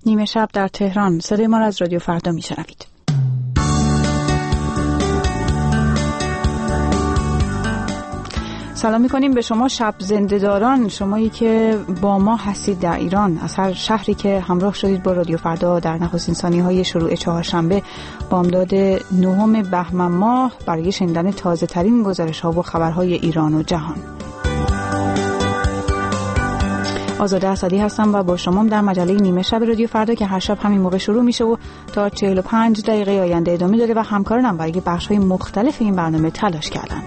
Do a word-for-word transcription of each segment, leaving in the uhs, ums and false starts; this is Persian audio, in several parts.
نیمه شب در تهران. صدای ما را از رادیو فردا میشنوید. سلام میکنیم به شما شب زنده‌داران، شمایی که با ما هستید در ایران، از هر شهری که همراه شدید با رادیو فردا در نخستین ثانیه‌های شروع چهارشنبه بامداد نهم بهمن ماه برای شنیدن تازه ترین گزارش‌ها و خبرهای ایران و جهان. آزاده اسدی هستم و با شما در مجله نیمه شب رادیو فردا که هر شب همین موقع شروع میشه و تا چهل و پنج دقیقه آینده ادامه داره و همکارانم برای بخش‌های مختلف این برنامه تلاش کردند.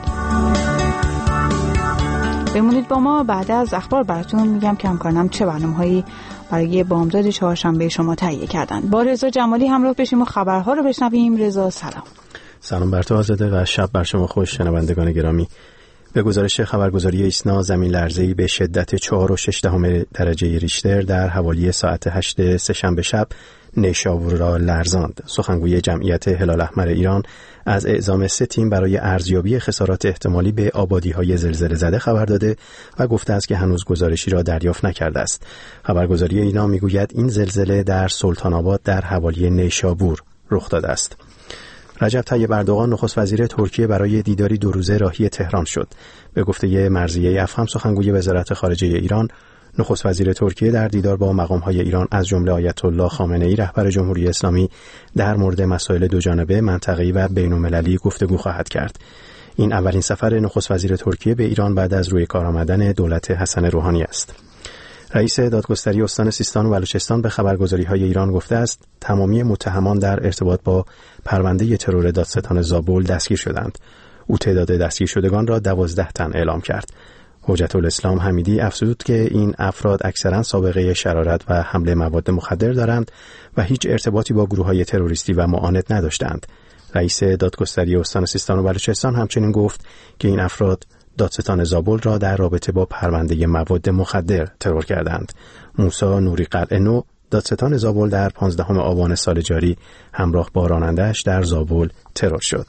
بمونید با ما، بعد از اخبار براتون میگم که همکارانم چه برنامه‌هایی برای بامداد چهارشنبه شما تهیه کردن. با رضا جمالی همراه بشیم و خبرها رو بشنویم. رضا سلام. سلام بر تو آزاده و شب بر شما خوش شنوندگان گرامی. به گزارش خبرگزاری ایسنا زمین لرزه‌ای به شدت چهار و شش دهم درجه ریشتر در حوالی ساعت هشت سه‌شنبه شب نیشابور را لرزاند. سخنگوی جمعیت هلال احمر ایران از اعزام سه تیم برای ارزیابی خسارات احتمالی به آبادی‌های زلزله زده خبر داده و گفته است که هنوز گزارشی را دریافت نکرده است. خبرگزاری اینا میگوید این زلزله در سلطان آباد در حوالی نیشابور رخ داده است. رجب طیب اردوغان نخست وزیر ترکیه برای دیداری دو روزه راهی تهران شد. به گفته مرضیه افخم سخنگوی وزارت خارجه ایران، نخست وزیر ترکیه در دیدار با مقام‌های ایران از جمله آیت الله خامنه‌ای رهبر جمهوری اسلامی در مورد مسائل دوجانبه، منطقه‌ای و بین‌المللی گفتگو خواهد کرد. این اولین سفر نخست وزیر ترکیه به ایران بعد از روی کار آمدن دولت حسن روحانی است. رئیس دادگستری استان سیستان و بلوچستان به خبرگزاری‌های ایران گفته است تمامی متهمان در ارتباط با پرونده ترور دادستان زابل دستگیر شدند. او تعداد دستگیر شدگان را دوازده تن اعلام کرد. حجت الاسلام حمیدی افزود که این افراد اکثرا سابقه شرارت و حمله مواد مخدر دارند و هیچ ارتباطی با گروه‌های تروریستی و معاند نداشتند. رئیس دادگستری استان سیستان و بلوچستان همچنین گفت که این افراد دادستان زابل را در رابطه با پرونده مواد مخدر ترور کردند. موسی نوری قلعه نو دادستان زابل در پانزدهم آبان سال جاری همراه با راننده‌اش در زابل ترور شد.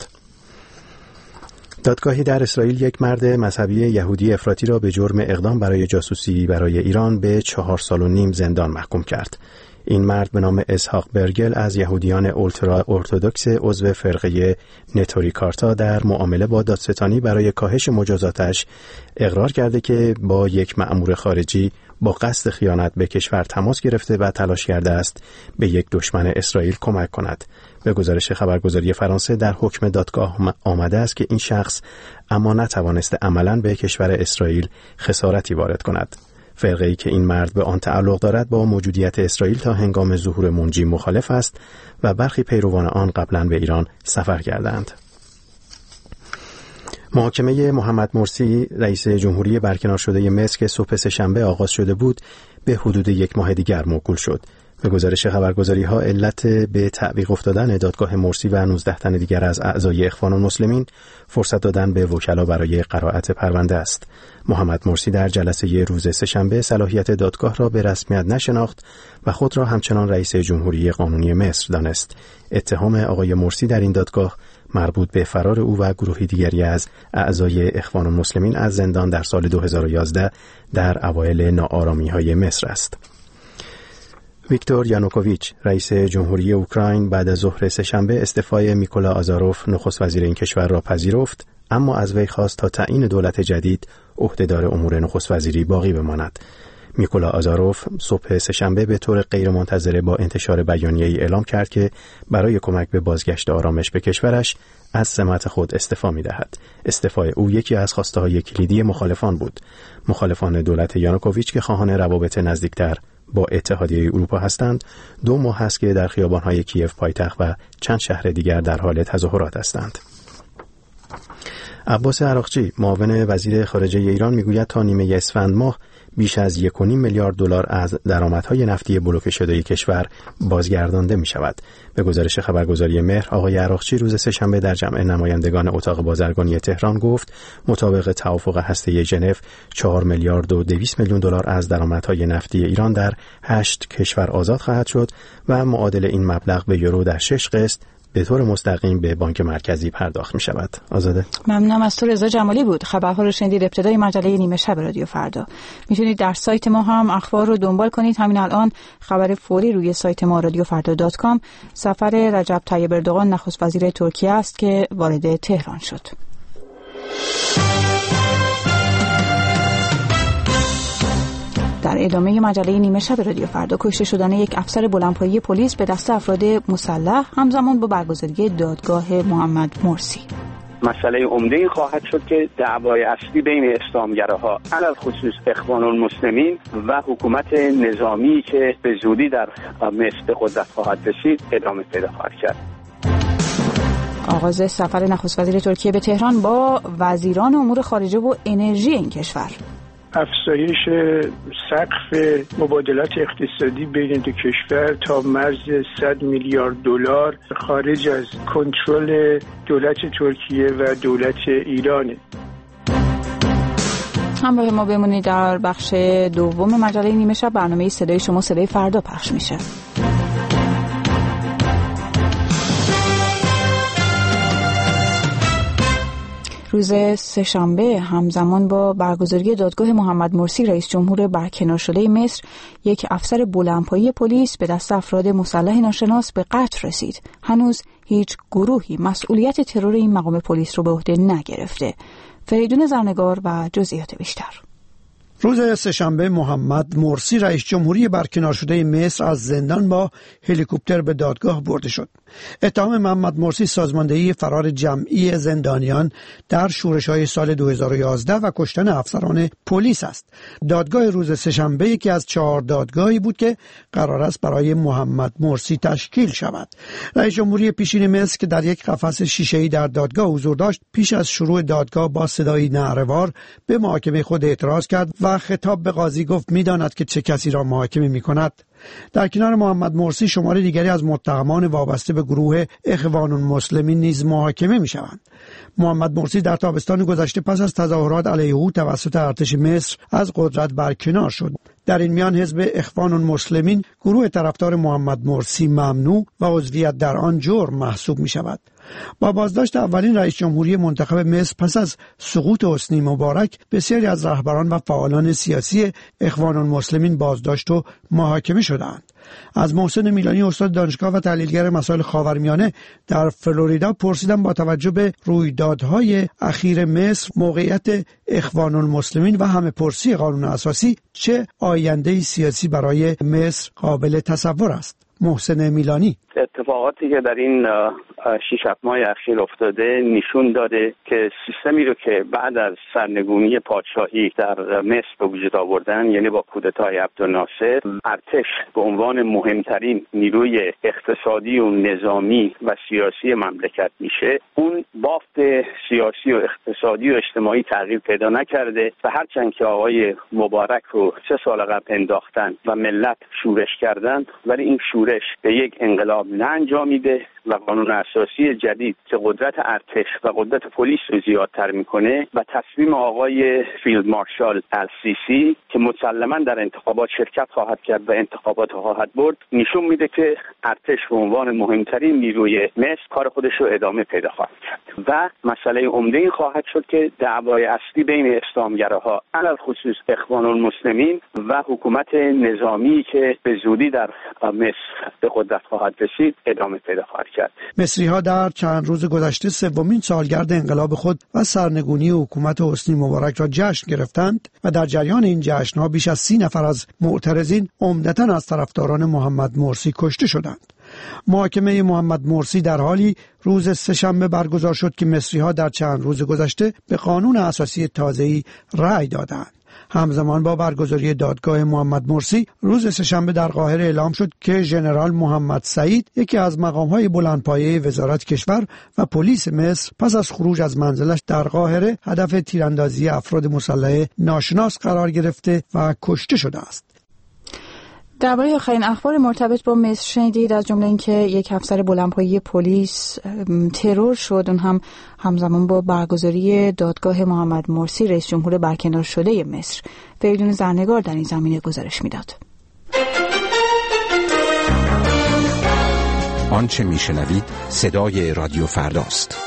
دادگاهی در اسرائیل یک مرد مذهبی یهودی افراطی را به جرم اقدام برای جاسوسی برای ایران به چهار سال و نیم زندان محکوم کرد. این مرد به نام اسحاق برگل از یهودیان اولترا ارتدوکس عضو فرقه نتوری کارتا در معامله با دادستانی برای کاهش مجازاتش اقرار کرده که با یک مأمور خارجی با قصد خیانت به کشور تماس گرفته و تلاش کرده است به یک دشمن اسرائیل کمک کند. به گزارش خبرگزاری فرانسه در حکم دادگاه آمده است که این شخص اما نتوانسته عملاً به کشور اسرائیل خسارتی وارد کند. فرقه‌ای که این مرد به آن تعلق دارد با موجودیت اسرائیل تا هنگام ظهور منجی مخالف است و برخی پیروان آن قبلاً به ایران سفر کردند. محاکمه محمد مرسی رئیس جمهوری برکنار شده مصر که صبح سه‌شنبه آغاز شده بود به حدود یک ماه دیگر موکول شد. به گزارش خبرگزاری‌ها علت به تعویق افتادن دادگاه مرسی و نوزده تن دیگر از اعضای اخوان المسلمین فرصت دادن به وکلا برای قرائت پرونده است. محمد مرسی در جلسه روز سه‌شنبه صلاحیت دادگاه را به رسمیت نشناخت و خود را همچنان رئیس جمهوری قانونی مصر دانست. اتهام آقای مرسی در این دادگاه مربوط به فرار او و گروهی دیگری از اعضای اخوان المسلمین از زندان در سال دو هزار و یازده در اوایل ناآرامی‌های مصر است. ویکتور یانوکوویچ رئیس جمهوری اوکراین بعد از ظهر سه‌شنبه استعفای میکولا آزاروف نخست وزیر این کشور را پذیرفت، اما از وی خواست تا تعیین دولت جدید عهدهدار امور نخست وزیری باقی بماند. میکولا آزاروف صبح سه‌شنبه به طور غیرمنتظره با انتشار بیانیه‌ای اعلام کرد که برای کمک به بازگشت آرامش به کشورش از سمت خود استعفا می‌دهد. استعفای او یکی از خواسته‌های کلیدی مخالفان بود. مخالفان دولت یانوکوویچ که خواهان روابط نزدیکتر با اتحادیه اروپا هستند، دو ماه است که در خیابان‌های کیف پایتخت و چند شهر دیگر در حال تظاهرات هستند. عباس عراقچی معاون وزیر خارجه ایران میگوید تا نیمه اسفند ماه بیش از یک و نیم میلیارد دلار از درآمدهای نفتی بلوکه شده کشور بازگردانده می شود. به گزارش خبرگزاری مهر، آقای عراقچی روز سه‌شنبه در جمع نمایندگان اتاق بازرگانی تهران گفت مطابق توافق هسته ژنو چهار میلیارد و دویست میلیون دلار از درآمدهای نفتی ایران در هشت کشور آزاد خواهد شد و معادل این مبلغ به یورو در شش قسط به طور مستقیم به بانک مرکزی پرداخت می شود. آزاده. ممنونم از تو. رضا جمالی بود. خبرها رو شنیدید ابتدای مجله نیمه شب رادیو فردا. میتونید در سایت ما هم اخبار رو دنبال کنید. همین الان خبر فوری روی سایت ما رادیو فردا دات کام سفر رجب طیب اردوغان نخست وزیر ترکیه است که وارد تهران شد. در ادامه مجله نیمه شب رادیو فردا، کشته شدن یک افسر بلندپایه پلیس به دست افراد مسلح همزمان با برگزاری دادگاه محمد مرسی. مسئله عمده این خواهد شد که دعوای اصلی بین اسلامگراها علل خصوص اخوان المسلمین و حکومت نظامی که به زودی در مصر به قدرت خواهد رسید ادامه پیدا خواهد کرد. آغاز سفر نخست وزیر ترکیه به تهران با وزیران امور خارجه و انرژی این کشور. افزایش سقف مبادلات اقتصادی بین دو کشور تا مرز صد میلیارد دلار خارج از کنترل دولت ترکیه و دولت ایران. همراه ما بمونید. در بخش دوم مجله نیمه شب برنامه صدای شما صدای فردا پخش میشه. روز سه‌شنبه همزمان با برگزاری دادگاه محمد مرسی رئیس جمهور برکنار شده مصر، یک افسر بلندپایه پلیس به دست افراد مسلح ناشناس به قتل رسید. هنوز هیچ گروهی مسئولیت ترور این مقام پلیس رو به عهده نگرفته. فریدون زرنگار و جزئیات بیشتر. روز سه‌شنبه محمد مرسی رئیس جمهوری برکنار شده مصر از زندان با هلیکوپتر به دادگاه برده شد. اتهام محمد مرسی سازماندهی فرار جمعی زندانیان در شورش‌های سال دو هزار و یازده و کشتن افسران پلیس است. دادگاه روز سه‌شنبه یکی از چهار دادگاهی بود که قرار است برای محمد مرسی تشکیل شود. رئیس جمهوری پیشین مصر که در یک قفس شیشه‌ای در دادگاه حضور داشت، پیش از شروع دادگاه با صدایی نعره‌وار به محاکمه خود اعتراض کرد و خطاب به قاضی گفت می‌داند که چه کسی را محاکمه می‌کند. در کنار محمد مرسی شمار دیگری از متهمان وابسته به گروه اخوان المسلمین نیز محاکمه می‌شوند. محمد مرسی در تابستان گذشته پس از تظاهرات علیه او توسط ارتش مصر از قدرت برکنار شد. در این میان حزب اخوان المسلمین، گروه طرفدار محمد مرسی، ممنوع و عضویت در آن جرم محسوب می‌شود. با بازداشت اولین رئیس جمهوری منتخب مصر پس از سقوط حسنی مبارک، بسیاری از رهبران و فعالان سیاسی اخوان المسلمین بازداشت و محاکمه شدند. از محسن میلانی استاد دانشگاه و تحلیلگر مسائل خاورمیانه در فلوریدا پرسیدم با توجه به رویدادهای اخیر مصر، موقعیت اخوان المسلمین و همه پرسی قانون اساسی چه آینده سیاسی برای مصر قابل تصور است. محسن میلانی: اتفاقاتی که در این شش هفت ماه اخیر افتاده نشون داده که سیستمی رو که بعد از سرنگونی پادشاهی در مصر به وجود آوردن، یعنی با کودتای عبدالناصر، ارتش به عنوان مهمترین نیروی اقتصادی و نظامی و سیاسی مملکت میشه، اون بافت سیاسی و اقتصادی و اجتماعی تغییر پیدا نکرده و هرچند که آقای مبارک رو سه سال قبل انداختن و ملت شورش کردن، ولی این شورش به یک انقلاب نه انجامیده و قانون اساسی جدید که قدرت ارتش و قدرت پلیس رو زیادتر میکنه و تصمیم آقای فیلد مارشال السیسی که مسلما در انتخابات شرکت خواهد کرد و انتخابات خواهد برد، نشون میده که ارتش به عنوان مهمترین نیروی مصر کار خودش رو ادامه پیدا خواهد کرد و مسئله عمده این خواهد شد که دعوای اصلی بین اسلامگراها علل خصوص اخوان المسلمین و حکومت نظامی که به زودی در مصر به قدرت خواهد رسید ادامه پیدا خواهد کرد. مصری ها در چند روز گذشته سومین سالگرد انقلاب خود و سرنگونی حکومت حسنی مبارک را جشن گرفتند و در جریان این جشن ها بیش از سی نفر از معترضین عمدتاً از طرفداران محمد مرسی کشته شدند. محاکمه محمد مرسی در حالی روز سه‌شنبه برگزار شد که مصری ها در چند روز گذشته به قانون اساسی تازه‌ای رأی دادند. همزمان با برگزاری دادگاه محمد مرسی، روز سه‌شنبه در قاهره اعلام شد که ژنرال محمد سعید، یکی از مقام‌های بلندپایه وزارت کشور و پلیس مصر، پس از خروج از منزلش در قاهره هدف تیراندازی افراد مسلح ناشناس قرار گرفته و کشته شده است. درباره آخرین اخبار مرتبط با مصر شنیدید، از جمله اینکه یک افسر بلندپایه پلیس ترور شد، اون هم همزمان با برگزاری دادگاه محمد مرسی رئیس جمهور برکنار شده مصر. فریدون زرنگار در این زمینه گزارش میداد. آنچه میشنوید صدای رادیو فرداست.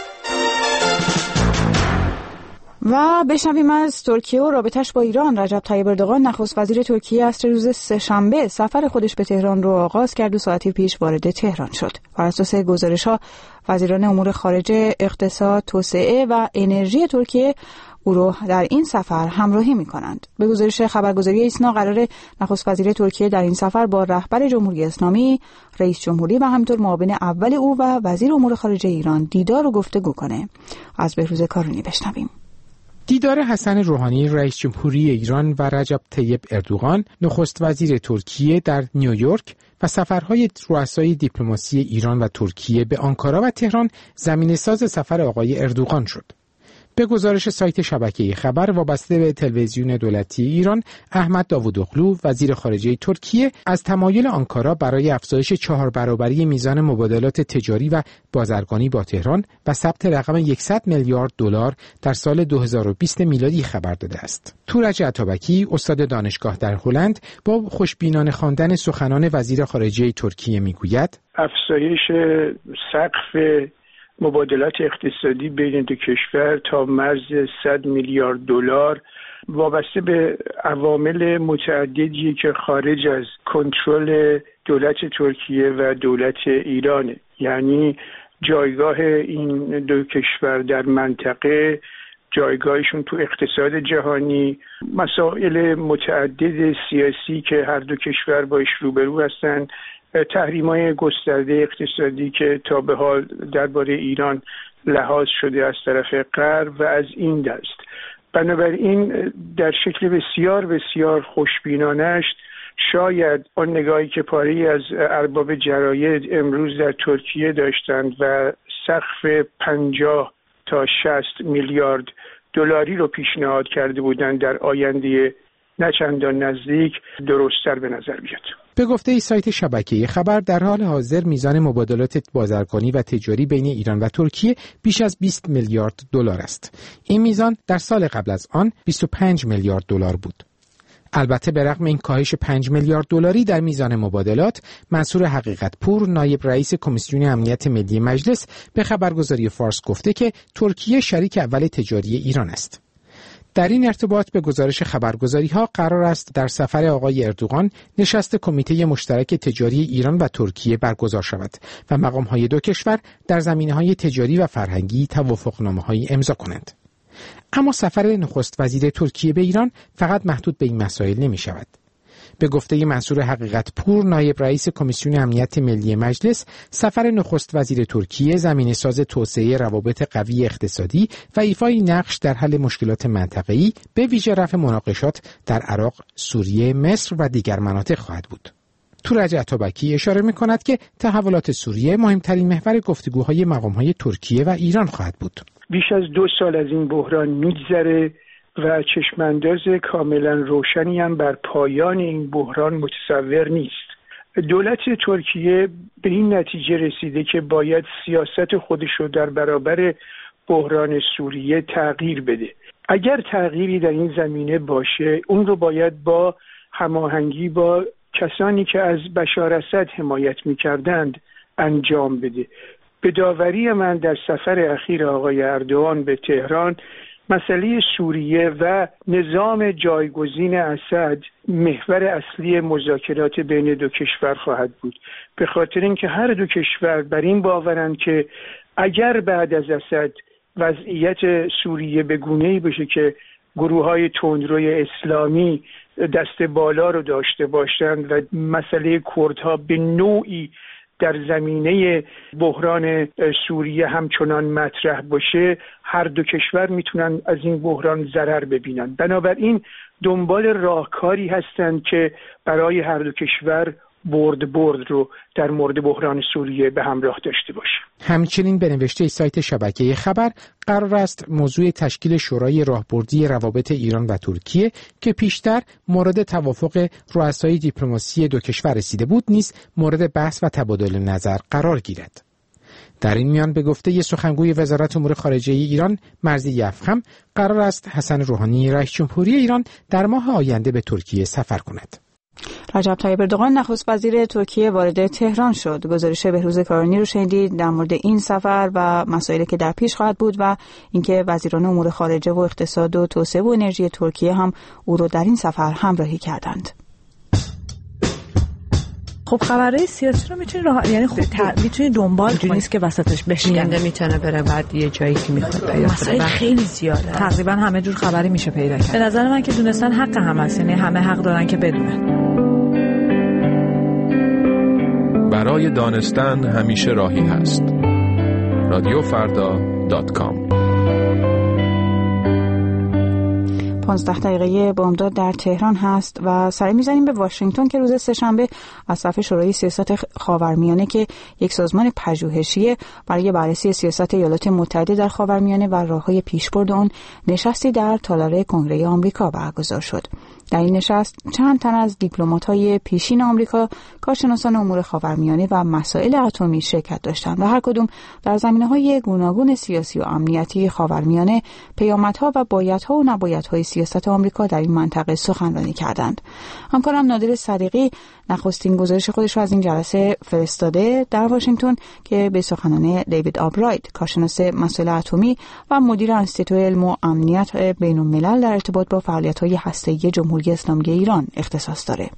و بشنویم از ترکیه و رابطش با ایران. رجب طیب اردوغان نخست وزیر ترکیه عصر روز سه‌شنبه سفر خودش به تهران رو آغاز کرد و ساعتی پیش وارد تهران شد. بر اساس گزارش‌ها وزیران امور خارجه، اقتصاد، توسعه و انرژی ترکیه او رو در این سفر همراهی می‌کنند. به گزارش خبرگزاری ایسنا قرار نخست وزیر ترکیه در این سفر با رهبر جمهوری اسلامی، رئیس جمهوری و همینطور معاون اول او و وزیر امور خارجه ایران دیدار و گفتگو کنه. از بهروز کارونی بشنویم. دیدار حسن روحانی رئیس جمهوری ایران و رجب طیب اردوغان نخست وزیر ترکیه در نیویورک و سفرهای رؤسای دیپلماسی ایران و ترکیه به آنکارا و تهران زمینه‌ساز سفر آقای اردوغان شد. به گزارش سایت شبکه خبر وابسته به تلویزیون دولتی ایران، احمد داوودوغلو وزیر خارجه ترکیه از تمایل آنکارا برای افزایش چهار برابری میزان مبادلات تجاری و بازرگانی با تهران و ثبت رقم صد میلیارد دلار در سال دو هزار و بیست میلادی خبر داده است. تورج عطابکی استاد دانشگاه در هلند با خوشبینانه خواندن سخنان وزیر خارجه ترکیه میگوید افزایش سقف مبادلات اقتصادی بین دو کشور تا مرز صد میلیارد دلار وابسته به عوامل متعددی که خارج از کنترل دولت ترکیه و دولت ایرانه، یعنی جایگاه این دو کشور در منطقه، جایگاهشون تو اقتصاد جهانی، مسائل متعدد سیاسی که هر دو کشور باش روبرو هستن، تحریم‌های گسترده اقتصادی که تا به حال درباره ایران لحاظ شده از طرف غرب و از این دست. بنابراین در شکل بسیار بسیار خوشبینانه‌اش شاید آن نگاهی که پاره‌ای از ارباب جراید امروز در ترکیه داشتند و سقف پنجاه تا شصت میلیارد دلاری رو پیشنهاد کرده بودند در آینده نه چندان نزدیک درست‌تر به نظر بیاد. به گفته سایت شبکه خبر در حال حاضر میزان مبادلات بازرگانی و تجاری بین ایران و ترکیه بیش از بیست میلیارد دلار است. این میزان در سال قبل از آن بیست و پنج میلیارد دلار بود. البته به رغم این کاهش پنج میلیارد دلاری در میزان مبادلات، منصور حقیقت‌پور نایب رئیس کمیسیون امنیت ملی مجلس به خبرگزاری فارس گفته که ترکیه شریک اول تجاری ایران است. در این ارتباط به گزارش خبرگزاری‌ها قرار است در سفر آقای اردوغان نشست کمیته مشترک تجاری ایران و ترکیه برگزار شود و مقام‌های دو کشور در زمینه‌های تجاری و فرهنگی توافقنامه‌هایی امضا کنند. اما سفر نخست وزیر ترکیه به ایران فقط محدود به این مسائل نمی‌شود. به گفته منصور حقیقت‌پور نایب رئیس کمیسیون امنیت ملی مجلس، سفر نخست وزیر ترکیه زمینه‌ساز توسعه روابط قوی اقتصادی و ایفای نقش در حل مشکلات منطقه‌ای به ویژه رفع مناقشات در عراق، سوریه، مصر و دیگر مناطق خواهد بود. تورج عطابکی اشاره می‌کند که تحولات سوریه مهمترین محور گفتگوهای مقام‌های ترکیه و ایران خواهد بود. بیش از دو سال از این بحران می‌گذره و چشمانداز کاملا روشنی هم بر پایان این بحران متصور نیست. دولت ترکیه به این نتیجه رسیده که باید سیاست خودش رو در برابر بحران سوریه تغییر بده. اگر تغییری در این زمینه باشه، اون رو باید با هماهنگی با کسانی که از بشار اسد حمایت می‌کردند انجام بده. به داوری من در سفر اخیر آقای اردوغان به تهران، مسئله سوریه و نظام جایگزین اسد محور اصلی مذاکرات بین دو کشور خواهد بود، به خاطر اینکه هر دو کشور بر این باورند که اگر بعد از اسد وضعیت سوریه به گونه‌ای بشه که گروه‌های تندروی اسلامی دست بالا رو داشته باشند و مسئله کردها به نوعی در زمینه بحران سوریه همچنان مطرح باشه، هر دو کشور میتونن از این بحران ضرر ببینن. بنابراین دنبال راهکاری هستند که برای هر دو کشور برد برد رو در مورد بحران سوریه به همراه داشته باشه. همچنین به نوشته سایت شبکه خبر قرار است موضوع تشکیل شورای راهبردی روابط ایران و ترکیه که پیشتر مورد توافق رؤسای دیپلماسی دو کشور رسیده بود نیز مورد بحث و تبادل نظر قرار گیرد. در این میان به گفته ی سخنگوی وزارت امور خارجه ایران مرضی یفخم قرار است حسن روحانی رئیس جمهوری ایران در ماه آینده به ترکیه سفر کند. رجب طیب اردوغان نخست وزیر ترکیه وارد تهران شد. گزارش بهروز کارانی رو شنیدید در مورد این سفر و مسائلی که در پیش خواهد بود و اینکه وزیران امور خارجه و اقتصاد و توسعه و انرژی ترکیه هم او رو در این سفر همراهی کردند. خب خبرهای سیاسی رو میتونی راه یعنی خب ت... میتونی دنبال کنی، نیست که وسطش بشکنه، میتونه بره بعد یه جایی که میخواد پیدا مسائل خیلی زیاده، تقریبا همه جور خبری میشه پیدا کرد. به نظر من که دونستن حق هم هست، یعنی همه حق دارن که بدونن. برای دانستن همیشه راهی هست. رادیو فردا دات کام. پانزده دقیقه بامداد در تهران هست و سری میزنیم به واشنگتن که روز سه‌شنبه از طرف شورای سیاست خاورمیانه که یک سازمان پژوهشی برای بررسی سیاست ایالات متحده در خاورمیانه و راههای پیشبرد آن نشستی در تالار کنگره آمریکا برگزار شد. در این نشست چند تن از دیپلمات‌های پیشین آمریکا، کارشناسان امور خاورمیانه و مسائل اتمی شرکت داشتند و هر کدوم در زمینه‌های گوناگون سیاسی و امنیتی خاورمیانه پیامدها و بایدها و نبایدهای سیاست آمریکا در این منطقه سخنرانی کردند. همکارم نادر صدیقی نخستین گزارش خودش را از این جلسه فرستاده در واشنگتن که به سخنان دیوید آلبرایت، کارشناس مسائل اتمی و مدیر انستیتوی علم و امنیت بین‌الملل در ارتباط با فعالیت‌های هسته‌ای جمهوری اسلامی ایران اختصاص داره.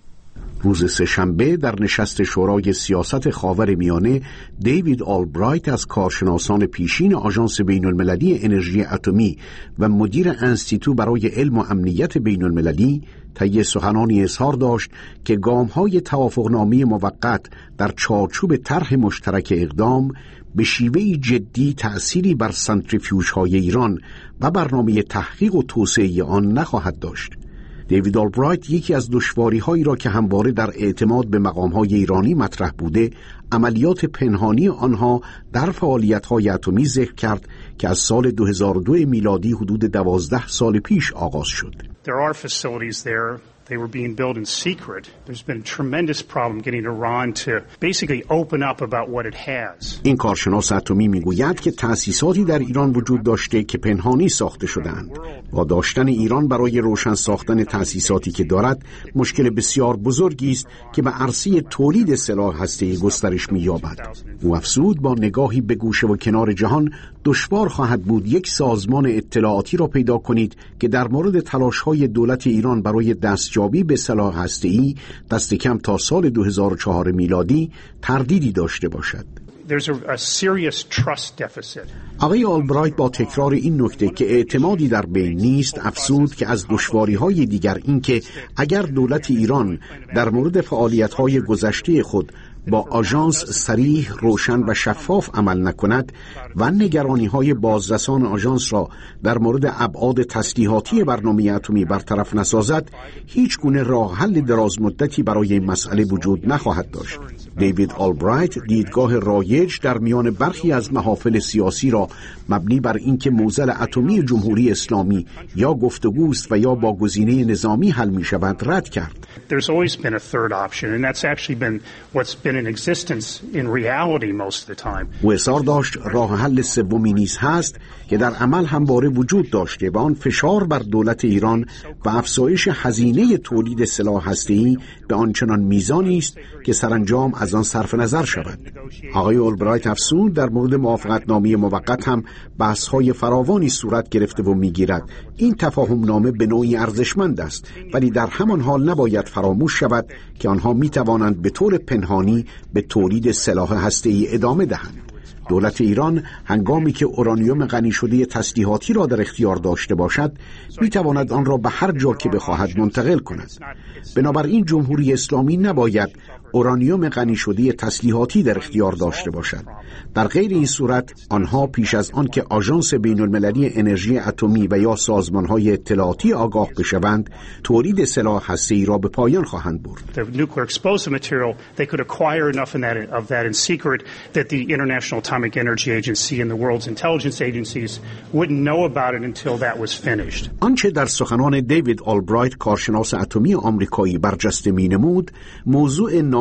روز سه‌شنبه در نشست شورای سیاست خاورمیانه دیوید آلبرایت از کارشناسان پیشین آژانس بین‌المللی انرژی اتمی و مدیر انستیتو برای علم و امنیت بین‌المللی طی سخنانی اظهار داشت که گام‌های توافقنامه موقت در چارچوب طرح مشترک اقدام به شیوهی جدی تأثیری بر سنتریفیوژهای ایران و برنامه تحقیق و توسعه آن نخواهد داشت. دیوید آلبرایت یکی از دشواری‌هایی را که همواره در اعتماد به مقام‌های ایرانی مطرح بوده، عملیات پنهانی آنها در فعالیت‌های اتمی ذکر کرد که از سال دو هزار و دو میلادی حدود دوازده سال پیش آغاز شد. There are facilities there. They were being built in secret. There's been a tremendous problem getting Iran to basically open up about what it has. این کارشناس اتمی میگوید که تأسیساتی در ایران وجود داشته که پنهانی ساخته شده‌اند. با داشتن ایران برای روشن ساختن تأسیساتی که دارد مشکل بسیار بزرگی است که به عرصه تولید سلاح هسته‌ای گسترش می‌یابد. او افزود با نگاهی به گوشه و کنار جهان دشوار خواهد بود یک سازمان اطلاعاتی را پیدا کنید که در مورد تلاش‌های دولت ایران برای دستیابی به سلاح هسته‌ای دست کم تا سال دو هزار و چهار میلادی تردیدی داشته باشد. There's a, a serious trust deficit. آقای آلبرایت با تکرار این نکته که اعتمادی در بین نیست افزود که از دشواری‌های دیگر این که اگر دولت ایران در مورد فعالیت‌های گذشته خود با آژانس صریح، روشن و شفاف عمل نکند و نگرانی‌های بازرسان آژانس را در مورد ابعاد تسلیحاتی برنامه اتمی برطرف نسازد، هیچ گونه راه حل دراز مدتی برای این مسئله وجود نخواهد داشت. دیوید آلبرایت دیدگاه رایج در میان برخی از محافل سیاسی را مبنی بر اینکه معضل اتمی جمهوری اسلامی یا گفتگوست و یا با گزینه نظامی حل می شود رد کرد. There's always been a third option and that's actually been what's been in existence in reality most of the time. و اصرار داشت راه حل سومی نیز هست که در عمل همواره وجود داشته و آن فشار بر دولت ایران و افزایش هزینه تولید سلاح هسته‌ای به آنچنان میزانی است که سرانجام از آن صرف نظر شود. آقای آلبرایت افزود در مورد موافقتنامه موقت هم بحث‌های فراوانی صورت گرفته و می‌گیرد. این تفاهم نامه به نوعی ارزشمند است ولی در همان حال نباید فراموش شود که آنها می‌توانند به طور پنهانی به تولید سلاح هسته‌ای ادامه دهند. دولت ایران هنگامی که اورانیوم غنی شده تسلیحاتی را در اختیار داشته باشد می‌تواند آن را به هر جا که بخواهد منتقل کند. بنابراین جمهوری اسلامی نباید اورانیوم غنی شده تسلیحاتی در اختیار داشته باشد. در غیر این صورت آنها پیش از آن که آژانس بین‌المللی انرژی اتمی و یا سازمان‌های اطلاعاتی آگاه بشوند تولید سلاح هسته‌ای را به پایان خواهند برد. The nuclear explosive material they could acquire enough in that of that in secret that the International Atomic Energy Agency and the world's intelligence agencies wouldn't know about it until that was finished. آنچه در سخنان دیوید آلبرایت کارشناس اتمی آمریکایی برجسته می‌نمود موضوع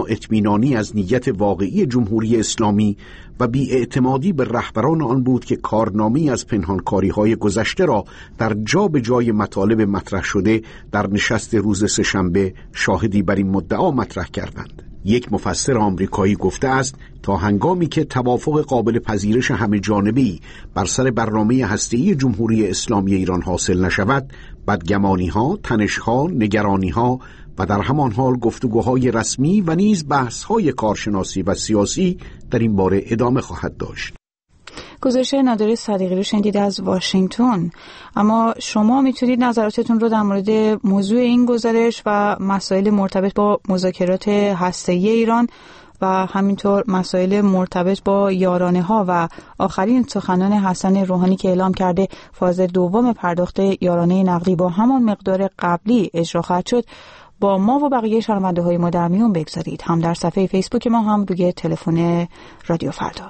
نااطمینانی از نیت واقعی جمهوری اسلامی و بی‌اعتمادی به رهبران آن بود که کارنامه‌ای از پنهانکاری‌های گذشته را در جا به جای مطالب مطرح شده در نشست روز سه‌شنبه شاهدی بر این مدعا مطرح کردند. یک مفسر آمریکایی گفته است تا هنگامی که توافق قابل پذیرش همه جانبه‌ای بر سر برنامه هسته‌ای جمهوری اسلامی ایران حاصل نشود، بدگمانی‌ها، تنش‌ها، نگرانی‌ها و در همان حال گفتگوهای رسمی و نیز بحث‌های کارشناسی و سیاسی در این باره ادامه خواهد داشت. گزارش نادر صدیقی رو شنیدید از واشنگتن. اما شما میتونید نظراتتون رو در مورد موضوع این گزارش و مسائل مرتبط با مذاکرات هسته‌ای ایران و همینطور مسائل مرتبط با یارانه ها و آخرین سخنان حسن روحانی که اعلام کرده فاز دوم پرداخت یارانه نقدی با همان مقدار قبلی اجرا خواهد شد با ما و بقیه شنونده های ما در میون بگذارید، هم در صفحه فیسبوک ما، هم روی تلفن رادیو فردا.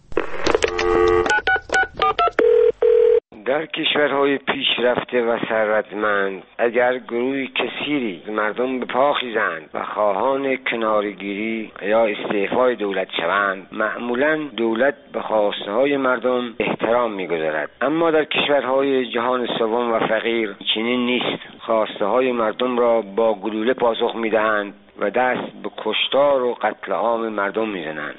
در کشورهای پیشرفته و ثروتمند اگر گروهی کثیری مردم به پا خیزند و خواهان کناره‌گیری یا استعفای دولت شوند، معمولا دولت به خواسته های مردم احترام می‌گذارد. اما در کشورهای جهان سوم و فقیر چنین نیست. خواسته های مردم را با گلوله پاسخ می‌دهند و دست به کشتار و قتل عام مردم می‌زنند.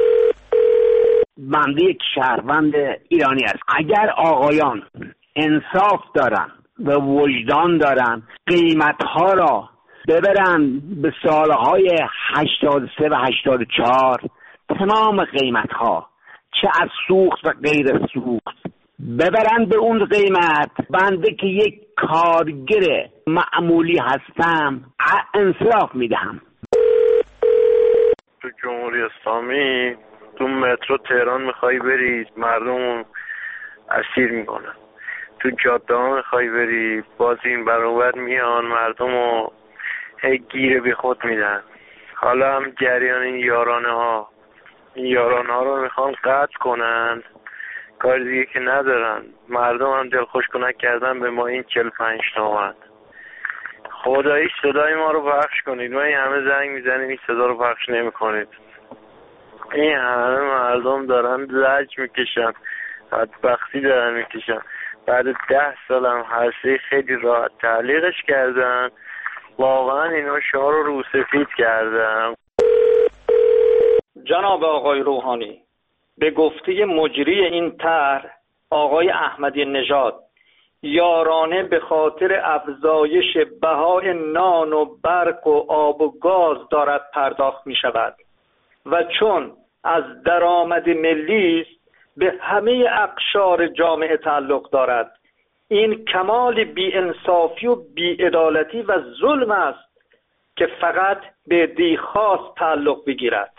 بنده یک شهروند ایرانی است. اگر آقایان انصاف دارن و وجدان دارن، قیمتها را ببرن به سالهای هشتاد و سه و هشتاد و چهار، تمام قیمتها چه از سوخت و غیر سوخت ببرن به اون قیمت، بنده که یک کارگر معمولی هستم انصاف میدهم. تو جمهوری اسلامی تو مترو تهران میخوای بری مردم اسیر میکنن، تو جاده ها میخوای بری باز این برابر میان مردم رو گیره بی خود میدن. حالا هم جریان این یارانه ها این یارانه ها رو میخوان قطع کنن، کار دیگه که ندارن. مردم هم دلخوش کنک کردن به ما این چهل و پنج تومن. خدایی صدای ما رو پخش کنید، ما این همه زنگ میزنیم این صدا رو پخش نمی کنید. این همه مردم دارن زج میکشن، بدبختی دارن میکشن. بعد ده سال هم هسته خیلی راحت تعلیقش کردن، واقعا اینا شما رو روسفید کردن. جناب آقای روحانی، به گفته مجری این طرح آقای احمدی نژاد، یارانه به خاطر افزایش بهای نان و برق و آب و گاز دارد پرداخت می شود و چون از درآمد ملی است به همه اقشار جامعه تعلق دارد. این کمال بی‌انصافی و بی‌عدالتی و ظلم است که فقط به عده‌ای خاص تعلق بگیرد.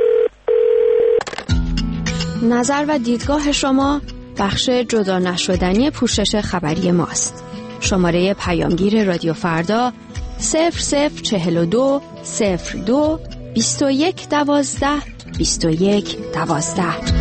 نظر و دیدگاه شما بخش جدا نشدنی پوشش خبری ماست. شماره پیامگیر رادیو فردا صفر صفر چهل و دو صفر دو بیست و یک دوازده بیست و یک دوازده.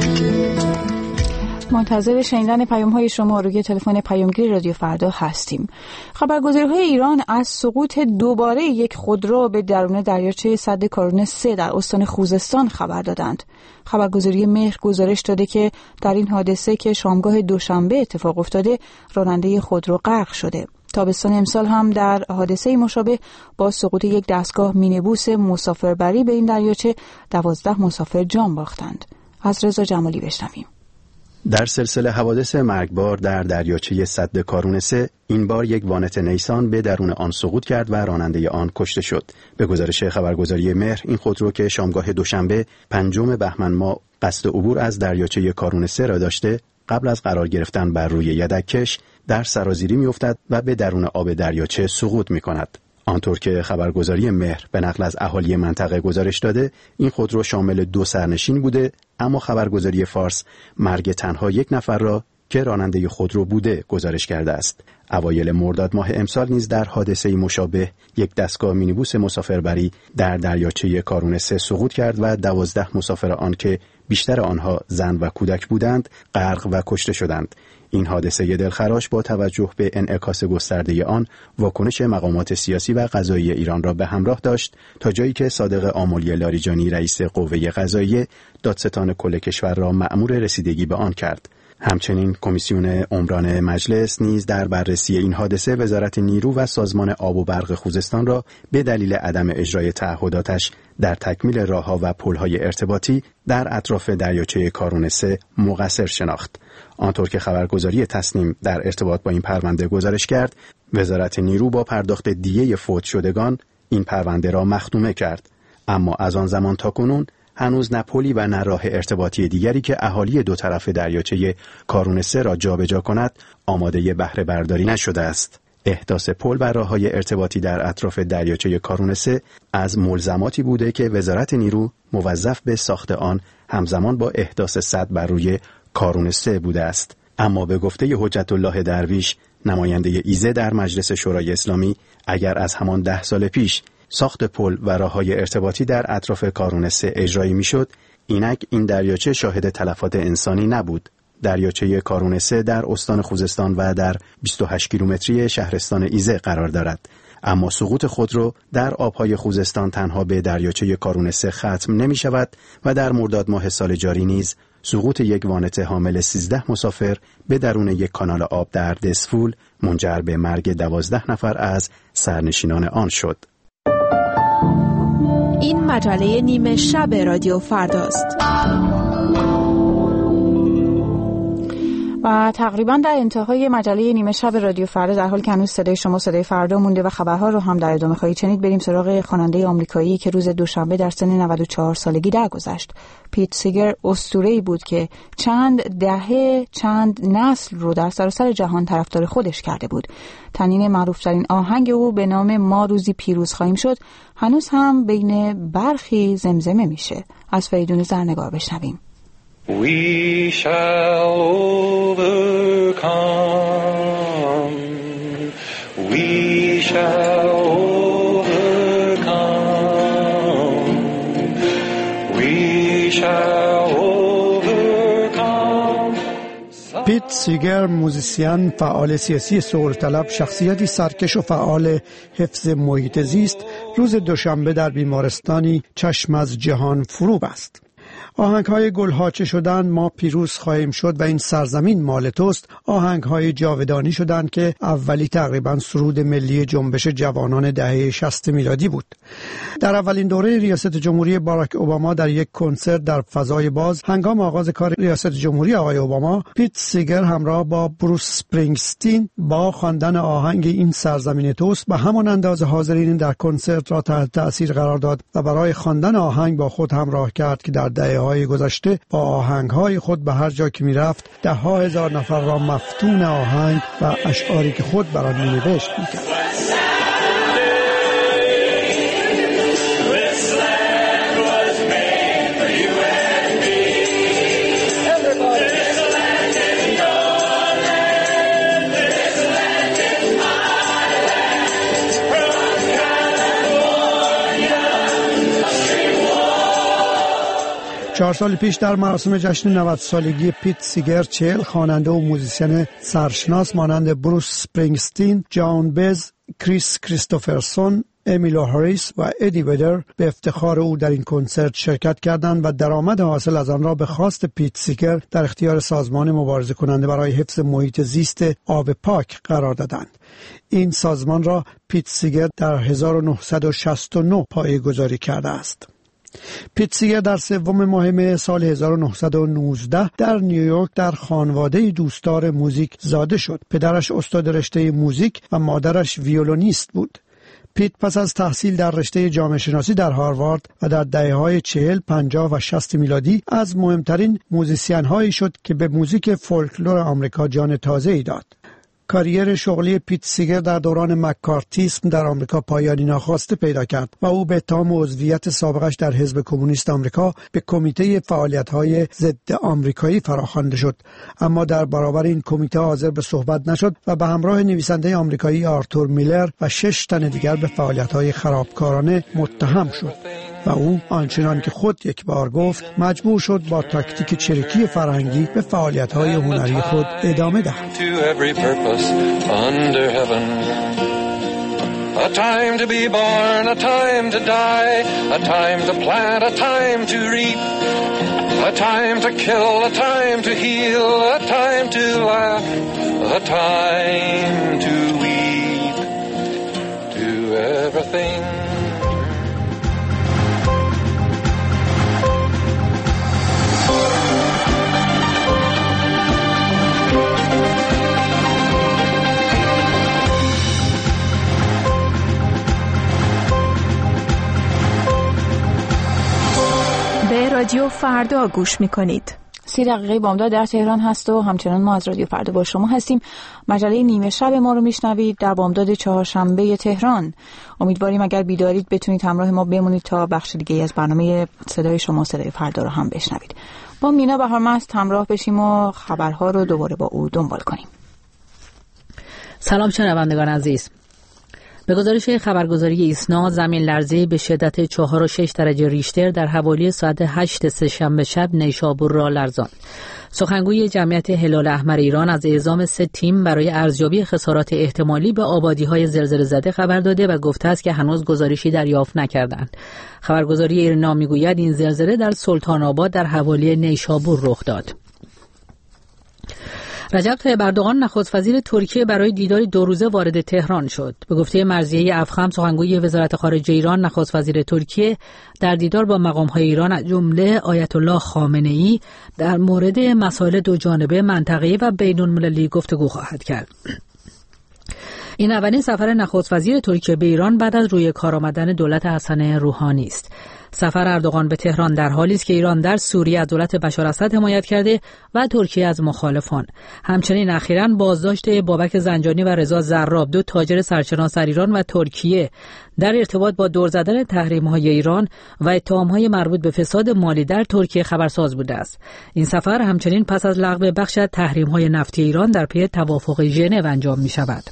منتظر شنیدن پیام‌های شما روی تلفن پیامگیر رادیو فردا هستیم. خبرگزاری‌های ایران از سقوط دوباره یک خودرو به درون دریاچه سد کارون سه در استان خوزستان خبر دادند. خبرگزاری مهر گزارش داده که در این حادثه که شامگاه دوشنبه اتفاق افتاده، راننده خودرو غرق شده. تابستان امسال هم در حادثه مشابه با سقوط یک دستگاه مینیبوس مسافربری به این دریاچه دوازده مسافر جان باختند. از رضا جمالی بشنویم. در سلسله حوادث مرگبار در دریاچه سد کارون سه، این بار یک وانت نیسان به درون آن سقوط کرد و راننده آن کشته شد. به گزارش خبرگزاری مهر، این خودرو که شامگاه دوشنبه پنجم بهمن ماه قصد عبور از دریاچه کارون سه را داشته، قبل از قرار گرفتن بر روی یدککش در سرازیری می‌افتد و به درون آب دریاچه سقوط می‌کند. آنطور که خبرگزاری مهر به نقل از اهالی منطقه گزارش داده، این خودرو شامل دو سرنشین بوده، اما خبرگزاری فارس مرگ تنها یک نفر را که راننده خودرو بوده گزارش کرده است. اوایل مرداد ماه امسال نیز در حادثه مشابه یک دستگاه مینیبوس مسافربری در دریاچه کارون سه سقوط کرد و دوازده مسافر آن که بیشتر آنها زن و کودک بودند، غرق و کشته شدند. این حادثه دلخراش با توجه به انعکاس گسترده آن، واکنش مقامات سیاسی و قضایی ایران را به همراه داشت تا جایی که صادق آملی لاریجانی رئیس قوه قضاییه دادستان کل کشور را مأمور رسیدگی به آن کرد. همچنین کمیسیون عمران مجلس نیز در بررسی این حادثه وزارت نیرو و سازمان آب و برق خوزستان را به دلیل عدم اجرای تعهداتش در تکمیل راهها و پل‌های ارتباطی در اطراف دریاچه کارون سه مقصر شناخت. آنطور که خبرگزاری تصنیم در ارتباط با این پرونده گزارش کرد، وزارت نیرو با پرداخت دیه فوت شدگان این پرونده را مختومه کرد. اما از آن زمان تا کنون هنوز نه پلی و نه راه ارتباطی دیگری که اهالی دو طرف دریاچه کارون سه را جابجا کند آماده بهره برداری نشده است. احداث پل و راههای ارتباطی در اطراف دریاچه کارون سه از ملزماتی بوده که وزارت نیرو موظف به ساخت آن همزمان با احداث سد بر روی کارون سه بوده است. اما به گفته حجت الله درویش، نماینده ایزه در مجلس شورای اسلامی، اگر از همان ده سال پیش ساخت پل و راههای ارتباطی در اطراف کارون سه اجرایی میشد، اینک این دریاچه شاهد تلفات انسانی نبود. دریاچه کارون سه در استان خوزستان و در بیست و هشت کیلومتری شهرستان ایزه قرار دارد. اما سقوط خودرو در آبهای خوزستان تنها به دریاچه کارون سه ختم نمی شود و در مرداد ماه سال جاری نیز سقوط یک وانت حامل سیزده مسافر به درون یک کانال آب در دسفول منجر به مرگ دوازده نفر از سرنشینان آن شد. این مجله نیمه شب رادیو فرداست. و تقریبا در انتهای مجله نیمه شب رادیو فردا، در حالی که هنوز صدای شما صدای فردا مونده و خبرها رو هم در ادامه خواهید شنید، بریم سراغ خواننده آمریکایی که روز دوشنبه در سن نود و چهار سالگی درگذشت. پیت سیگر اسطوره‌ای بود که چند دهه چند نسل رو در سراسر جهان طرفدار خودش کرده بود. تنین معروف‌ترین آهنگ او به نام ما روزی پیروز خواهیم شد هنوز هم بین برخی زمزمه میشه. از فریدون زرنگار بشنویم. We shall overcome. We shall overcome. We shall overcome. پیت سیگر، موزیسین، فعال سیاسی صلح طلب، شخصیتی سرکش و فعال حفظ محیط زیست، روز دوشنبه در بیمارستانی چشم از جهان فرو بست. آهنگ‌های گل‌ها چه شدند، ما پیروز خواهیم شد و این سرزمین مال توست، آهنگ‌های جاودانی شدند که اولی تقریباً سرود ملی جنبش جوانان دهه شصت میلادی بود. در اولین دوره ریاست جمهوری باراک اوباما در یک کنسرت در فضای باز هنگام آغاز کار ریاست جمهوری آقای اوباما، پیت سیگر همراه با بروس اسپرینگستین با خواندن آهنگ این سرزمین توست به همان اندازه حاضرین در کنسرت را تحت تأثیر قرار داد و برای خواندن آهنگ با خود همراه کرد که در دهه های گذشته با آهنگ‌های خود به هر جا که می‌رفت ده ها هزار نفر را مفتون آهنگ و اشعاری که خود بر آن می‌نوشت می‌کرد. چهار سال پیش در مراسم جشن نود سالگی پیت سیگر، چهل خواننده و موزیسین سرشناس مانند بروس اسپرینگستین، جان بز، کریس کریستوفرسون، امیلو هاریس و ادی ودر به افتخار او در این کنسرت شرکت کردند و درآمد حاصل از آن را به خواست پیت سیگر در اختیار سازمان مبارزه کننده برای حفظ محیط زیست آب پاک قرار دادند. این سازمان را پیت سیگر در هزار و نهصد و شصت و نه پایه‌گذاری کرده است. پیت سیگر در سوم ماه مه سال هزار و نهصد و نوزده در نیویورک در خانواده دوستدار موزیک زاده شد. پدرش استاد رشته موزیک و مادرش ویولونیست بود. پیت پس از تحصیل در رشته جامعه شناسی در هاروارد و در دهه‌های چهل، پنجاه و شصت میلادی از مهمترین موزیسین هایی شد که به موزیک فولکلور آمریکا جان تازه‌ای داد. کاریر شغلی پیت سیگر در دوران مکارتیسم در آمریکا پایانی ناخواسته پیدا کرد و او به اتهام عضویت سابقش در حزب کمونیست آمریکا به کمیته فعالیت‌های ضد آمریکایی فراخوانده شد، اما در برابر این کمیته حاضر به صحبت نشد و به همراه نویسنده آمریکایی آرتور میلر و شش تن دیگر به فعالیت‌های خرابکارانه متهم شد. و او آنچنان که خود یک بار گفت مجبور شد با تاکتیک چریکی فرهنگی به فعالیت‌های هنری خود ادامه دهد. A time to be born, a time to die, a time to plant, a time to reap, a time to kill, a time to heal, a time to laugh, a time to weep, to everything. به رادیو فردا گوش میکنید. سی دقیقه بامداد در تهران هست و همچنان ما از رادیو فردا با شما هستیم. مجله نیمه شب ما رو میشنوید در بامداد چهارشنبه تهران. امیدواریم اگر بیدارید بتونید همراه ما بمونید تا بخش دیگه از برنامه صدای شما صدای فردا رو هم بشنوید. با مینا بهارمست همراه بشیم و خبرها رو دوباره با او دنبال کنیم. سلام شنوندگان عزیز. به گزارش خبرگزاری ایسنا، زمین لرزه‌ای به شدت چهار و شش درجه ریشتر در حوالی ساعت هشت سه‌شنبه شب نیشابور را لرزاند. سخنگوی جمعیت هلال احمر ایران از اعزام سه تیم برای ارزیابی خسارات احتمالی به آبادی‌های زلزله زده خبر داده و گفته است که هنوز گزارشی دریافت نکردند. خبرگزاری ایرنا میگوید این زلزله در سلطان آباد در حوالی نیشابور رخ داد. رجب طیب اردوغان نخست وزیر ترکیه برای دیدار دو روزه وارد تهران شد. به گفته مرضیه افخم، سخنگوی وزارت خارجه ایران، نخست وزیر ترکیه در دیدار با مقام‌های ایران از جمله آیت الله خامنه‌ای در مورد مسائل دو جانبه، منطقه‌ای و بین‌المللی گفتگو خواهد کرد. این اولین سفر نخست وزیر ترکیه به ایران بعد از روی کار آمدن دولت حسن روحانی است. سفر اردوغان به تهران در حالی است که ایران در سوریه از دولت بشار اسد حمایت کرده و ترکیه از مخالفان. همچنین اخیراً بازداشت بابک زنجانی و رضا زراب، دو تاجر سرشناس در ایران و ترکیه، در ارتباط با دور زدن تحریم‌های ایران و اتهام‌های مربوط به فساد مالی در ترکیه خبرساز بوده است. این سفر همچنین پس از لغو بخش از تحریم‌های نفتی ایران در پی توافق ژنو انجام می‌شود.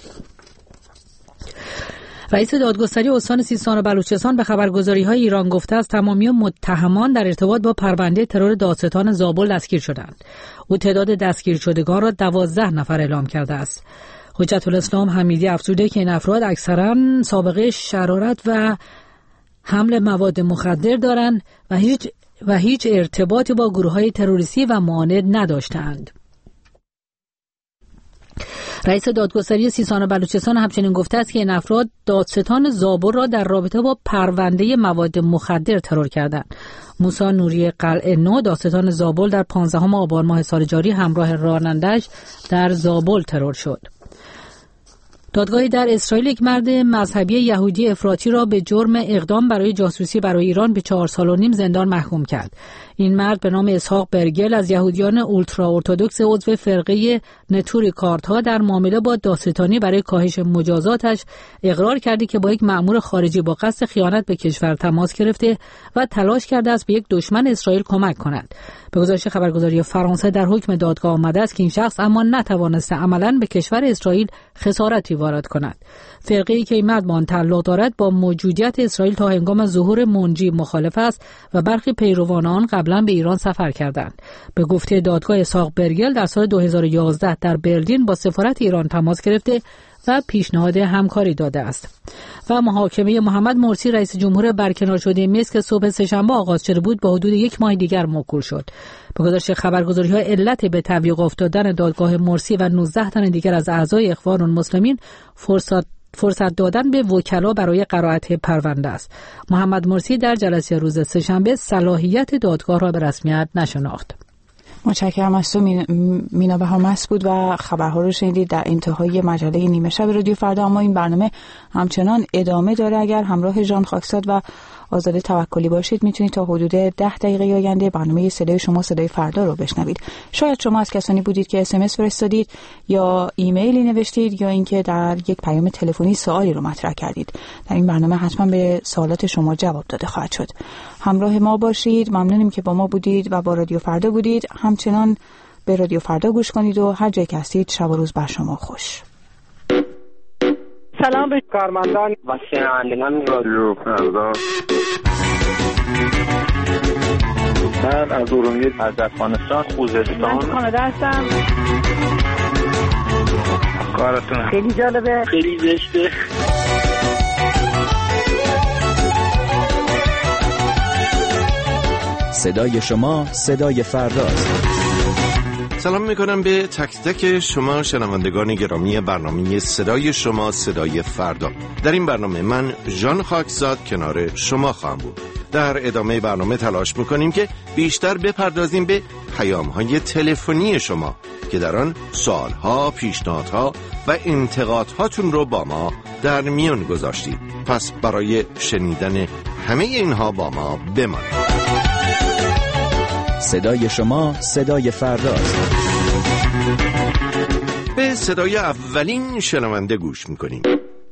رئیس دادگستری استان سیستان و بلوچستان به خبرگزاری‌های ایران گفته است تمامی متهمان در ارتباط با پرونده ترور دادستان زابل دستگیر شدند. او تعداد دستگیر شدگان را دوازده نفر اعلام کرده است. حجت الاسلام حمیدی افزوده که این افراد اکثراً سابقه شرارت و حمل مواد مخدر دارند و هیچ و هیچ ارتباطی با گروه‌های تروریستی و معاند نداشتند. رئیس دادگستری سیستان و بلوچستان همچنین گفته است که این افراد دادستان زابل را در رابطه با پرونده مواد مخدر ترور کردند. موسی نوری قلعه نو، دادستان زابل، در پانزدهم آبان ماه سال جاری همراه رانندش در زابل ترور شد. دادگاهی در اسرائیل یک مرد مذهبی یهودی افراطی را به جرم اقدام برای جاسوسی برای ایران به چهار سال و نیم زندان محکوم کرد. این مرد به نام اسحاق برگل از یهودیان اولترا ارتدوکس عضو فرقه نتوری کارت‌ها در معامله با دادستانی برای کاهش مجازاتش اقرار کرده که با یک مأمور خارجی با قصد خیانت به کشور تماس گرفته و تلاش کرده است به یک دشمن اسرائیل کمک کند. به گزارش خبرگزاری فرانسه در حکم دادگاه آمده است که این شخص اما نتوانسته عملاً به کشور اسرائیل خسارتی وارد کند. فرقه‌ای که این مرد با آن تعلق دارد با موجودیت اسرائیل تا هنگام ظهور منجی مخالف است و برخی پیروان آن قبلا به ایران سفر کردند. به گفته دادگاه، اسحاق برگل در سال دو هزار و یازده در برلین با سفارت ایران تماس گرفته و پیشنهاد همکاری داده است. و محاکمه محمد مرسی رئیس جمهور برکنار شده مصر که صبح سه‌شنبه آغاز شده بود با حدود یک ماه دیگر موکول شد. به گزارش خبرگزاری‌ها علت به تعویق افتادن دادگاه مرسی و نوزده تن دیگر از اعضای اخوان المسلمین فرصت فرصت دادن به وکلا برای قرائت پرونده است. محمد مرسی در جلسه روز سه‌شنبه صلاحیت دادگاه را به رسمیت نشناخت. متشکرم از تو مینا بهارمست بود و خبرها رو شنیدید در انتهای مجله نیمه شب رادیو فردا. اما این برنامه همچنان ادامه داره. اگر همراه ژان خاکساد و آزاده توکلی باشید میتونید تا حدود ده دقیقه آینده برنامه صدای شما صدای فردا رو بشنوید. شاید شما از کسانی بودید که اس ام اس فرستادید یا ایمیلی نوشتید یا اینکه در یک پیام تلفنی سوالی رو مطرح کردید. در این برنامه حتما به سوالات شما جواب داده خواهد شد. همراه ما باشید. ممنونیم که با ما بودید و با رادیو فردا بودید. همچنان به رادیو فردا گوش کنید و هر جای که هستید شب و روز بر شما خوش. سلام به کارمندان و شنوندگان رادیو فردا. من از ارومیه، از افغانستان، خوزستان. من کانادا هستم. کارتون خیلی جالبه، خیلی زشته. صدای شما صدای فرداست. سلام میکنم به تک تک شما شنوندگان گرامی برنامه صدای شما صدای فردا. در این برنامه من ژان خاکزاد کنار شما خواهم بود. در ادامه برنامه تلاش میکنیم که بیشتر بپردازیم به پیام‌های تلفنی شما که در آن سوال‌ها، پیشنهادها و انتقادهاتون رو با ما در میان گذاشتید. پس برای شنیدن همه اینها با ما بمانید. صدای شما صدای فرداست. به صدای اولین شنونده گوش میکنیم.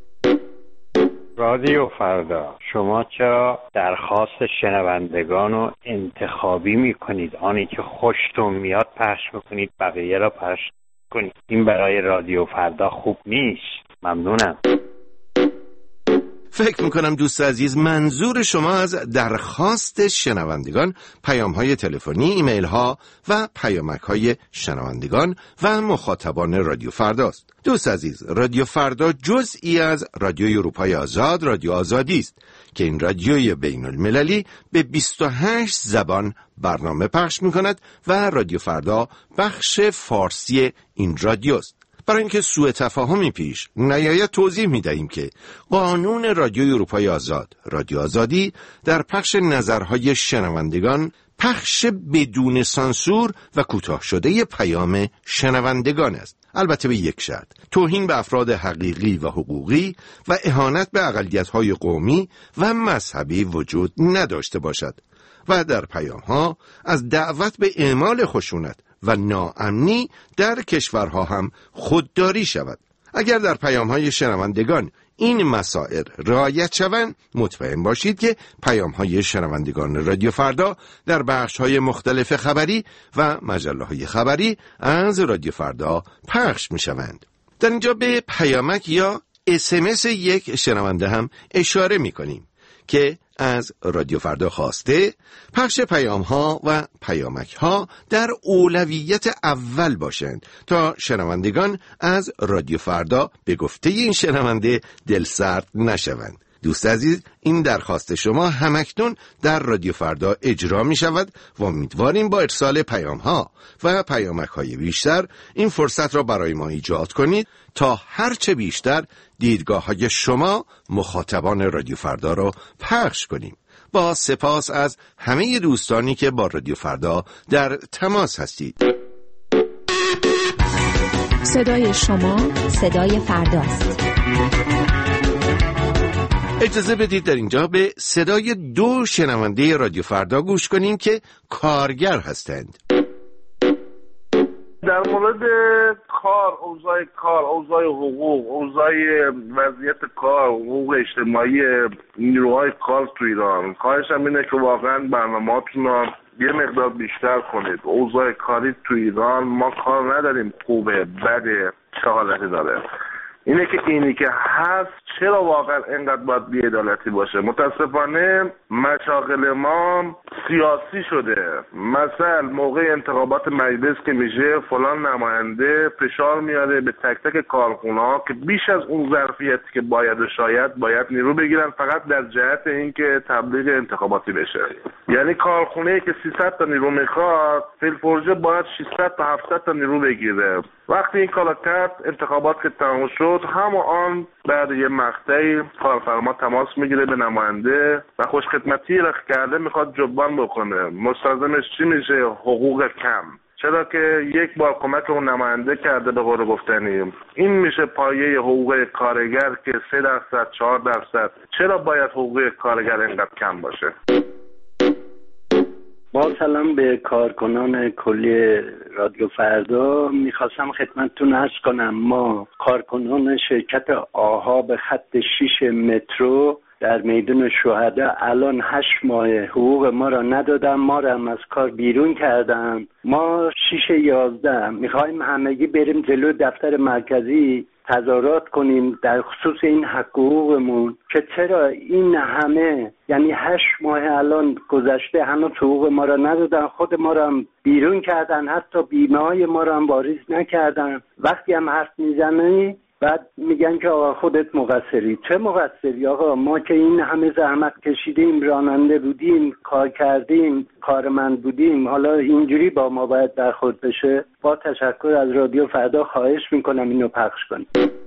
رادیو فردا، شما چرا درخواست شنوندگان رو انتخابی میکنید؟ آنی که خوشتون میاد پخش میکنید، بقیه را پخش کنید. این برای رادیو فردا خوب نیست. ممنونم. فکر میکنم دوست عزیز منظور شما از درخواست شنوندگان پیام‌های تلفنی، ایمیل ها و پیامک‌های شنوندگان و مخاطبان رادیو فرداست. دوست عزیز، رادیو فردا جزئی از رادیوی اروپای آزاد، رادیو آزادی است که این رادیوی بین المللی به بیست و هشت زبان برنامه پخش میکند و رادیو فردا بخش فارسی این رادیوست. برای اینکه سوء تفاهمی پیش نیاید توضیح می‌دهیم که قانون رادیوی اروپای آزاد، رادیو آزادی، در پخش نظرهای شنوندگان پخش بدون سانسور و کوتاه شده پیام شنوندگان است. البته به یک شرط: توهین به افراد حقیقی و حقوقی و اهانت به اقلیت‌های قومی و مذهبی وجود نداشته باشد و در پیام‌ها از دعوت به اعمال خشونت و ناامنی در کشورها هم خودداری شود. اگر در پیام‌های شنوندگان این مسائل رعایت شوند، مطمئن باشید که پیام‌های شنوندگان رادیو فردا در بخش‌های مختلف خبری و مجله‌های خبری از رادیو فردا پخش می‌شوند. در اینجا به پیامک یا اس ام اس یک شنونده هم اشاره می‌کنیم که از رادیو فردا خواسته پخش پیام ها و پیامک ها در اولویت اول باشند تا شنوندگان از رادیو فردا به گفته این شنونده دلسرد نشوند. دوست عزیز، این درخواست شما همکنون در رادیو فردا اجرا می شود و امیدواریم با ارسال پیام ها و پیامک های بیشتر این فرصت را برای ما ایجاد کنید تا هرچه بیشتر دیدگاه های شما مخاطبان رادیو فردا را پخش کنیم. با سپاس از همه دوستانی که با رادیو فردا در تماس هستید. صدای شما صدای فرداست. اجازه بدید در اینجا به صدای دو شنونده رادیو فردا گوش کنیم که کارگر هستند. در مورد کار، اوضاع کار، اوضاع حقوق، اوضاع وضعیت کار، حقوق اجتماعی نیروهای کار تو ایران، خواهشم اینه که واقعا برنامه‌هاتون رو یه مقدار بیشتر کنید. اوضاع کاری تو ایران، ما کار نداریم خوبه، بده، چه حالتی داره. اینه که اینی که هست چرا واقعا اینقدر باید بی‌عدالتی باشه؟ متاسفانه مشاغل ما سیاسی شده. مثلا موقع انتخابات مجلس که میشه فلان نماینده فشار میاره به تک تک کارخونه‌ها که بیش از اون ظرفیتی که باید و شاید باید نیرو بگیرن فقط در جهت اینکه تبلیغ انتخاباتی بشه. یعنی کارخونه‌ای که سیصد تا نیرو میخواد فیلفورژه باید ششصد تا هفتصد تا نیرو بگیره. وقتی این کارا کرد، انتخابات که تمام شد، همون آن بعد یه مقطعی کارفرما تماس میگیره به نماینده و خوشخدمتی را کرده میخواد جبران بکنه. مستلزمش چی میشه؟ حقوق کم. چرا که یک بار کمک اون نماینده کرده به قول گفتنی. این میشه پایه حقوق کارگر که سه درصد، چهار درصد. چرا باید حقوق کارگر اینقدر کم باشه؟ با سلام به کارکنان کلی رادیو فردا، میخواستم خدمتتون عرض کنم ما کارکنان شرکت آها به خط شیش مترو در میدان شهدا الان هشت ماه حقوق ما را ندادن، ما را هم از کار بیرون کردن. ما شیش یازده میخوایم همگی بریم جلو دفتر مرکزی تظاهرات کنیم در خصوص این حقوقمون که چرا این همه، یعنی هشت ماه الان گذشته هنوز حقوق ما را ندادن، خود ما را هم بیرون کردن، حتی بیمه های ما را هم واریز نکردن. وقتی هم حرف میزنی بعد میگن که آقا خودت مقصری. چه مقصری آقا؟ ما که این همه زحمت کشیدیم، راننده بودیم، کار کردیم، کارمند بودیم، حالا اینجوری با ما باید برخورد بشه؟ با تشکر از رادیو فردا خواهش میکنم اینو پخش کنیم.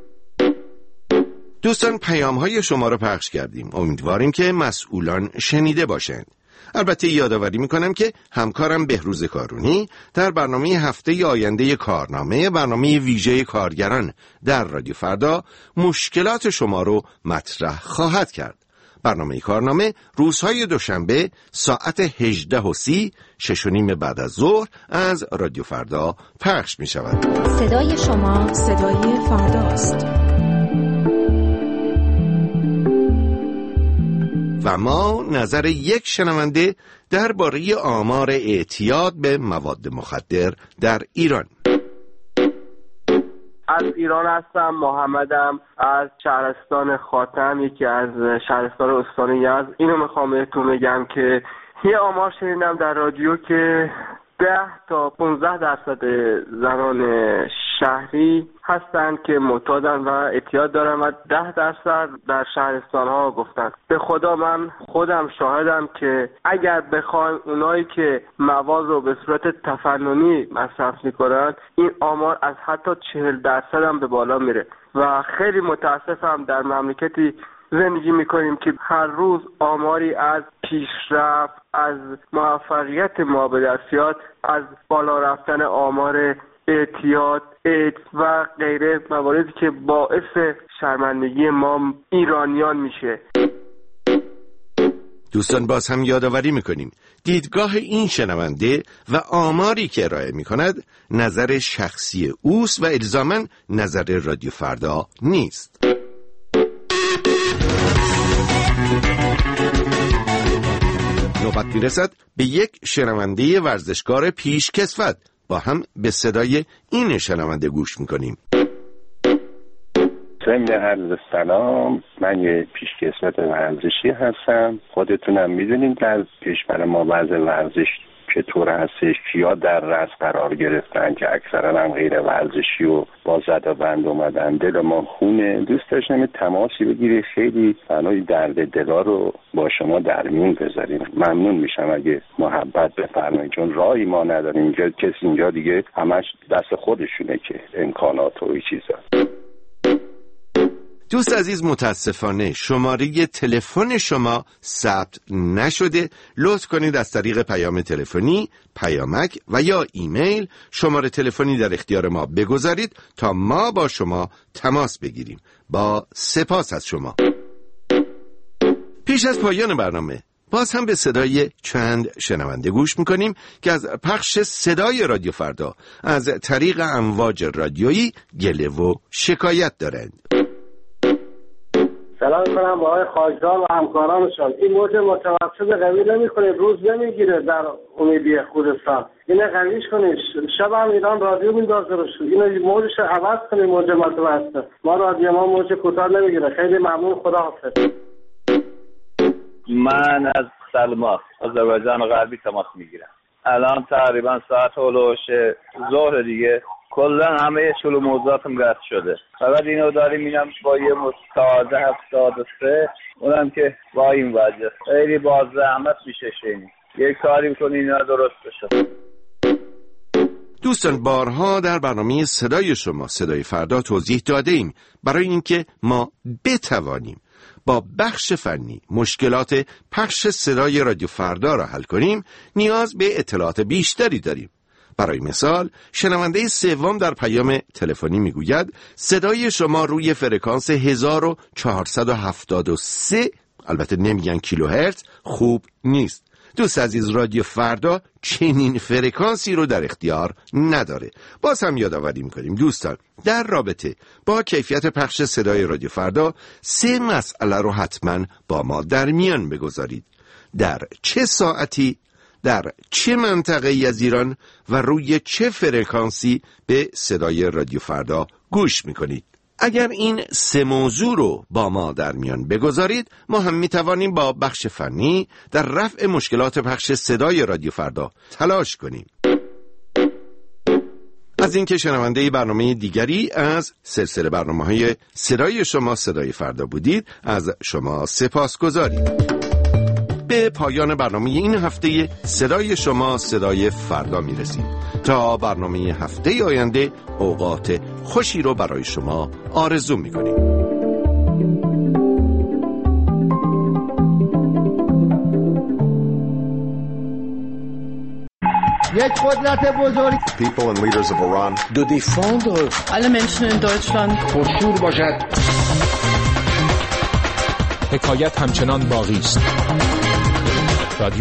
دوستان پیام های شما رو پخش کردیم، امیدواریم که مسئولان شنیده باشند. البته یادآوری میکنم که همکارم بهروز کارونی در برنامه هفته آینده کارنامه، برنامه ویژه کارگران در رادیو فردا، مشکلات شما رو مطرح خواهد کرد. برنامه کارنامه روزهای دوشنبه ساعت هجده و سی، شش و نیم بعد از ظهر از رادیو فردا پخش می شود. صدای شما صدای فرداست. و ما نظر یک شنونده درباره آمار اعتیاد به مواد مخدر در ایران. از ایران هستم، محمدم، از شهرستان خاتم، یکی از شهرستان استان یزد. اینو میخوام بهتون بگم که یه آمار شنیدم در رادیو که ده تا پانزده درصد زنان شهری هستند که معتادن و اعتیاد دارن و ده درصد در شهرستان ها گفتن. به خدا من خودم شاهدم که اگر بخوایم اونایی که مواد رو به صورت تفننی مصرف میکنن، این آمار از حتی چهل درصد هم به بالا میره و خیلی متاسفم در مملکتی زندگی میکنیم که هر روز آماری از پیشرفت، از موفقیت ما به دستیاد، از بالا رفتن آمار اعتیاد، ایدز و غیره مواردی که باعث شرمندگی ما ایرانیان میشه. دوستان باز هم یادآوری میکنیم دیدگاه این شنونده و آماری که ارائه میکند نظر شخصی اوست و الزاماً نظر رادیو فردا نیست. نوبت میرسد به یک شنونده ورزشکار پیشکسوت. با هم به صدای این شنونده گوش میکنیم. ضمن عرض سلام، من یه پیشکسوت ورزشی هستم. خودتونم میدونید در کشور ما وضع ورزش چطور هستش، کیا در رأس قرار گرفتن که اکثرا هم غیر ورزشی و با زد و بند اومدن. دل ما خونه. دوست داشتم تماسی بگیری، خیلی فنای درد دلا رو با شما در میون بذاریم. ممنون میشم اگه محبت بفرمایید، چون راهی ما نداریم اینجا. کسی اینجا دیگه همش دست خودشونه که امکانات و این چیزا. دوست عزیز، متاسفانه شماره تلفن شما ثبت نشده. لطف کنید از طریق پیام تلفنی، پیامک و یا ایمیل شماره تلفنی در اختیار ما بگذارید تا ما با شما تماس بگیریم. با سپاس از شما. پیش از پایان برنامه باز هم به صدای چند شنونده گوش میکنیم که از پخش صدای رادیو فردا از طریق امواج رادیویی گله و شکایت دارند. سلام کنم با آقای خاکدار و همکارانشان. این موج متوسط قوی نمیکنه، روز نمیگیره در امیدی خوزستان. اینه قویش کنید. شب هم ایران رادیو میندازه روش. اینو موجش عوض کنید، موج متوسط. ما رادیو ما موج کوتاه نمیگیره. خیلی ممنون، خداحافظ. من از سلما آذربایجان غربی تماس میگیرم. الان تقریبا ساعت هولوش ظهر دیگه. کلا همه شلو موضوعاتم قطع شده. فقط اینو داریم میگم با یه مستعاده هفتاد و سه، اونم که با این وجه خیلی با زحمت میشه شینی. یه کاری کنی اینا درست بشه. دوستان بارها در برنامه صدای شما صدای فردا توضیح داده ایم برای اینکه ما بتوانیم با بخش فنی مشکلات پخش صدای رادیو فردا را حل کنیم نیاز به اطلاعات بیشتری داریم. برای مثال شنونده سوم در پیام تلفنی میگوید صدای شما روی فرکانس هزار و چهارصد و هفتاد و سه، البته نمیگن کیلوهرتز، خوب نیست. دوست عزیز، رادیو فردا چنین فرکانسی رو در اختیار نداره. باز هم یادآوری میکنیم دوستان در رابطه با کیفیت پخش صدای رادیو فردا سه مسئله رو حتما با ما در میان بگذارید: در چه ساعتی، در چه منطقه‌ای از ایران و روی چه فرکانسی به صدای رادیو فردا گوش میکنید. اگر این سه موضوع رو با ما در میان بگذارید، ما هم میتوانیم با بخش فنی در رفع مشکلات پخش صدای رادیو فردا تلاش کنیم. از اینکه شنونده برنامه دیگری از سلسله برنامه‌های صدای شما صدای فردا بودید، از شما سپاسگزاریم. به پایان برنامه این هفته صدای شما صدای فردا میرسیم. تا برنامه هفته آینده اوقات خوشی رو برای شما آرزو میکنیم. یک قدرت بزرگ. People and leaders of Iran. Do défendre alle Menschen in Deutschland. پرشور باشد. حکایت همچنان باقی است.